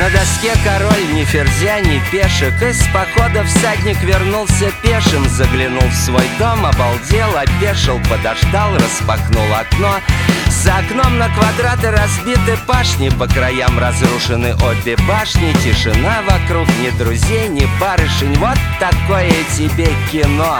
На доске король ни ферзя, ни пешек. Из похода всадник вернулся пешим. Заглянул в свой дом, обалдел, опешил, подождал, распахнул окно. За окном на квадраты разбиты пашни, по краям разрушены обе башни. Тишина вокруг, ни друзей, ни барышень. Вот такое тебе кино.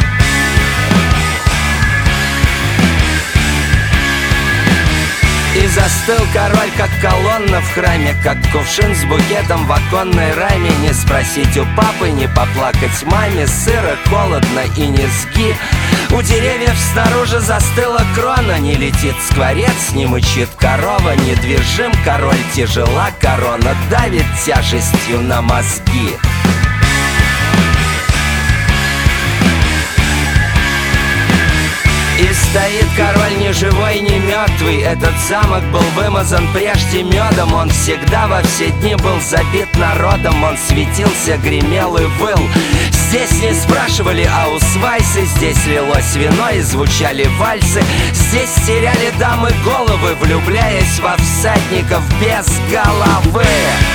И застыл король, как колонна в храме, как кувшин с букетом в оконной раме. Не спросить у папы, не поплакать маме. Сыро, холодно и низги. У деревьев снаружи застыла крона. Не летит скворец, не мычит корова. Недвижим король, тяжела корона, давит тяжестью на мозги. И стоит король ни живой, ни мертвый. Этот замок был вымазан прежде медом. Он всегда во все дни был забит народом. Он светился, гремел и выл. Здесь не спрашивали аусвайсы. Здесь лилось вино и звучали вальсы. Здесь теряли дамы головы, влюбляясь во всадников без головы.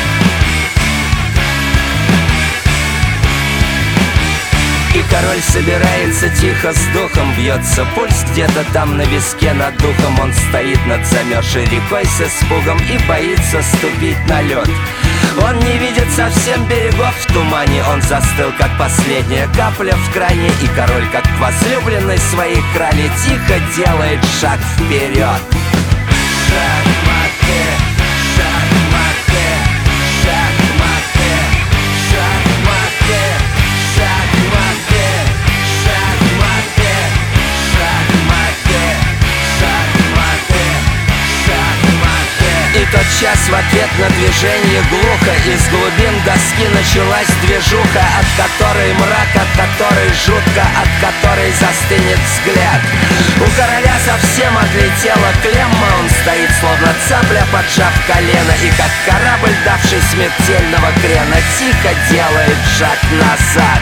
И король собирается тихо с духом. Бьется пульс где-то там на виске над духом. Он стоит над замерзшей рекой с испугом и боится ступить на лед. Он не видит совсем берегов в тумане. Он застыл, как последняя капля в кране. И король, как к возлюбленной своей крале, тихо делает шаг вперед. Шахматы, шахматы, шахматы, шахматы, шахматы, шахматы, шахматы, шахматы, шахматы. И тотчас в ответ на движение глухо из глубин доски началась движуха, от которой мрак, от которой жутко, от которой застынет взгляд. У короля совсем отлетела клемма. Он стоит, словно цапля, поджав колено. И как корабль, давший смертельного крена, тихо делает шаг назад.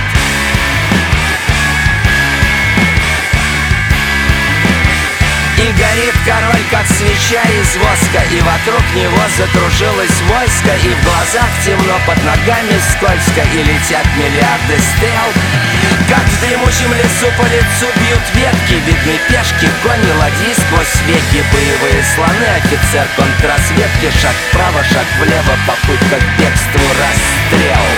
И горит король, как свеча из воска. И вокруг него закружилось войско. И в глазах темно, под ногами скользко. И летят миллиарды стрел. Как в дремучем лесу по лицу бьют ветки. Видны пешки, кони, ладьи сквозь веки. Боевые слоны, офицер контрразведки. Шаг вправо, шаг влево, попытка к бегству, расстрел.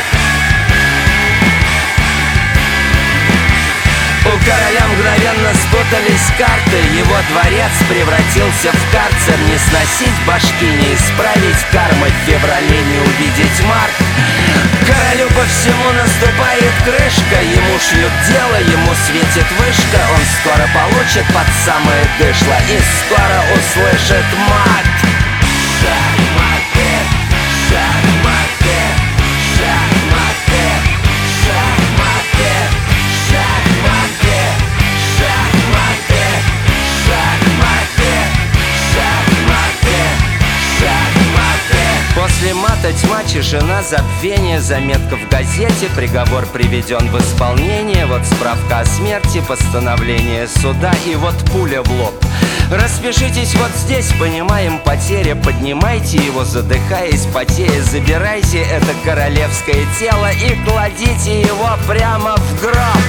У короля мгновенно спутались карты. Его дворец превратился в карцер. Не сносить башки, не исправить кармы. В феврале не увидеть март. Королю по всему наступает крышка. Ему шьют дело, ему светит вышка. Он скоро получит под самое дышло и скоро услышит мат. Шахматы, шахматы, шахматы, шахматы, шахматы, шахматы, шахматы, шахматы, шахматы. После мата тьма, тишина, забвение. Заметка в газете, приговор приведен в исполнение. Вот справка о смерти, постановление суда. И вот пуля в лоб. Распишитесь вот здесь, понимаем потери. Поднимайте его, задыхаясь, потея. Забирайте это королевское тело и кладите его прямо в гроб.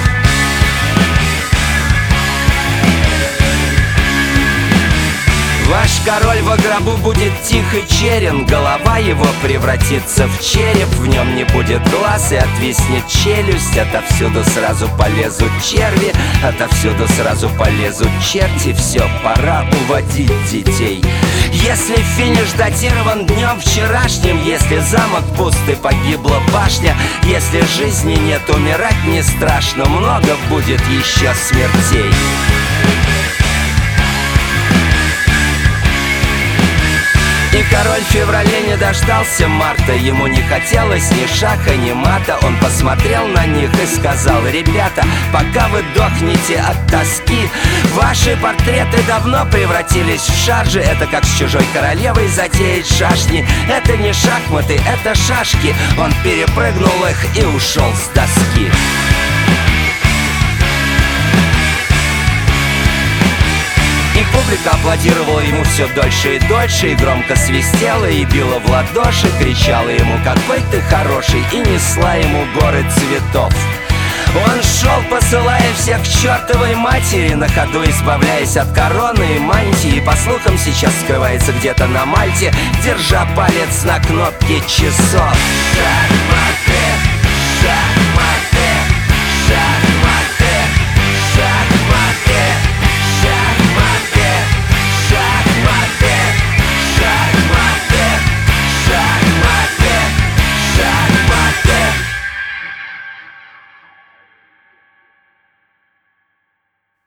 Ваш король во гробу будет тих и черен. Голова его превратится в череп. В нем не будет глаз и отвиснет челюсть. Отовсюду сразу полезут черви, отовсюду сразу полезут черти. Все, пора уводить детей. Если финиш датирован днем вчерашним, если замок пуст и погибла башня, если жизни нет, умирать не страшно. Много будет еще смертей. И король в феврале не дождался марта. Ему не хотелось ни шаха, ни мата. Он посмотрел на них и сказал: ребята, пока вы дохнете от тоски, ваши портреты давно превратились в шаржи. Это как с чужой королевой затеять шашни. Это не шахматы, это шашки. Он перепрыгнул их и ушел с доски. И И публика аплодировала ему все дольше и дольше, и громко свистела, и била в ладоши, кричала ему: «Какой ты хороший!» и несла ему горы цветов. Он шел, посылая всех к чертовой матери, на ходу избавляясь от короны и мантии. По слухам, сейчас скрывается где-то на Мальте, держа палец на кнопке часов. Шаг, Матвей, шаг.